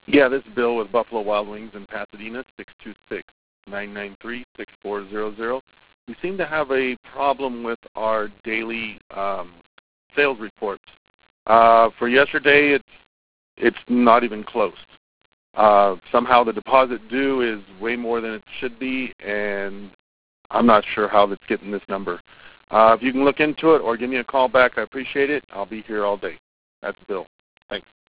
Yeah, this is Bill with Buffalo Wild Wings in Pasadena, 626-993-6400. We seem to have a problem with our daily sales reports. For yesterday, it's not even close. Somehow the deposit due is way more than it should be, and I'm not sure how that's getting this number. If you can look into it or give me a call back, I appreciate it. I'll be here all day. That's Bill. Thanks.